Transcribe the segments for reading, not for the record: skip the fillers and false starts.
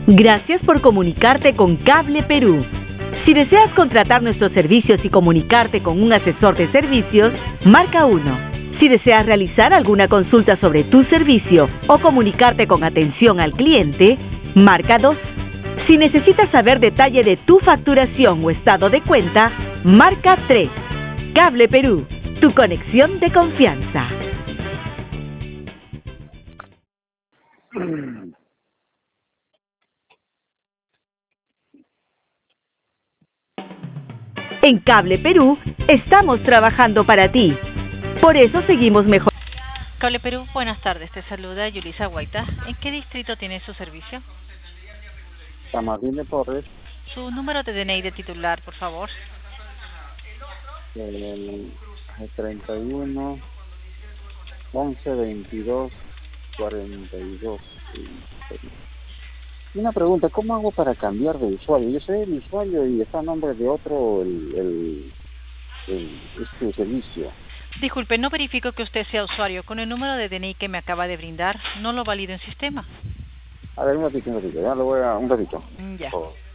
Gracias por comunicarte con Cable Perú. Si deseas contratar nuestros servicios y comunicarte con un asesor de servicios, marca 1. Si deseas realizar alguna consulta sobre tu servicio o comunicarte con atención al cliente, marca 2. Si necesitas saber detalle de tu facturación o estado de cuenta, marca 3. Cable Perú, tu conexión de confianza. En Cable Perú, estamos trabajando para ti. Por eso seguimos mejorando. Cable Perú, buenas tardes. Te saluda Yulisa Guaita. ¿En qué distrito tiene su servicio? San Martín de Porres. Su número de DNI de titular, por favor. El 31 11 22 42. Una pregunta, ¿cómo hago para cambiar de usuario? Yo soy el usuario y está a nombre de otro este servicio. Disculpe, no verifico que usted sea usuario. Con el número de DNI que me acaba de brindar, no lo valido en sistema. A ver, un ratito, ya lo voy a... un ratito. Ya.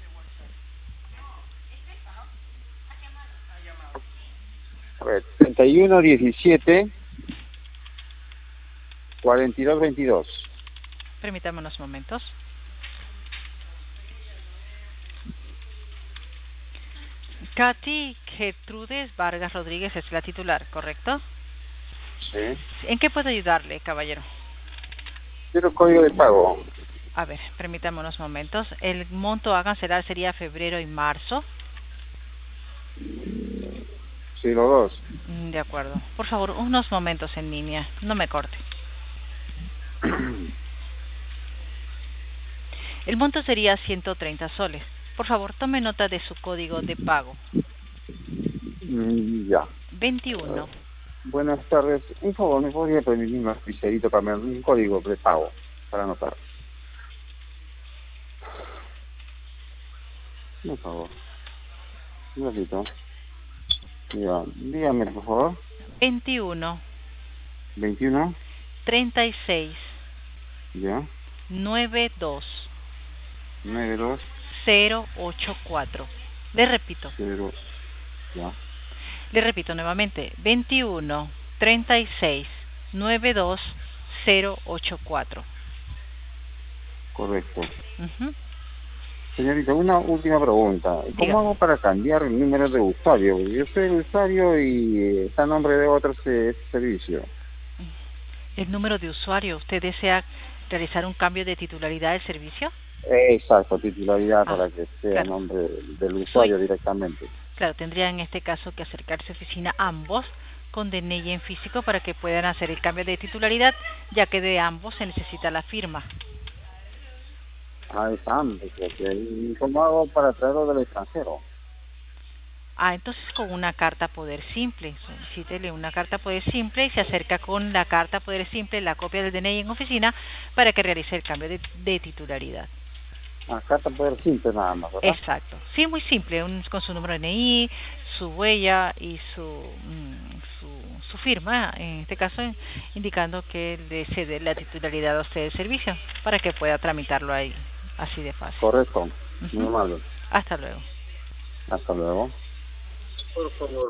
A ver, 31 17 42 22. Permítame unos momentos. Katy Gertrudes Vargas Rodríguez es la titular, ¿correcto? Sí. ¿En qué puedo ayudarle, caballero? Quiero código de pago. A ver, permítame unos momentos. El monto a cancelar sería febrero y marzo. Sí, los dos. De acuerdo. Por favor, unos momentos en línea. No me corte. El monto sería 130 soles. Por favor, tome nota de su código de pago. Ya. 21. Buenas tardes. Un favor, ¿me podría permitir un lapicerito para un código de pago para anotar? Por favor. Un ratito. Ya. Dígame, por favor. 21. 21. 36. Ya. 92. 92. 084. Le repito. 0. Ya. Le repito nuevamente. 21 36 92 084. Correcto. Uh-huh. Señorita, una última pregunta. ¿Cómo Diga. hago para cambiar el número de usuario? Yo soy el usuario y está a nombre de otro servicio. El número de usuario. ¿Usted desea realizar un cambio de titularidad del servicio? Exacto, titularidad para que esté claro. a nombre del usuario directamente. Claro, tendría en este caso que acercarse a oficina ambos con DNI en físico para que puedan hacer el cambio de titularidad, ya que de ambos se necesita la firma. Ah, es ambos. ¿Y cómo hago para traerlo del extranjero? Entonces con una carta poder simple, solicítele una carta poder simple y se acerca con la carta poder simple, la copia del DNI en oficina para que realice el cambio de titularidad. Carta poder simple nada más, ¿verdad? Exacto, sí, muy simple, con su número de DNI, su huella y su firma, en este caso indicando que le cede la titularidad a usted del servicio para que pueda tramitarlo ahí, así de fácil. Correcto, muy amable. Hasta luego. Hasta luego. Por favor.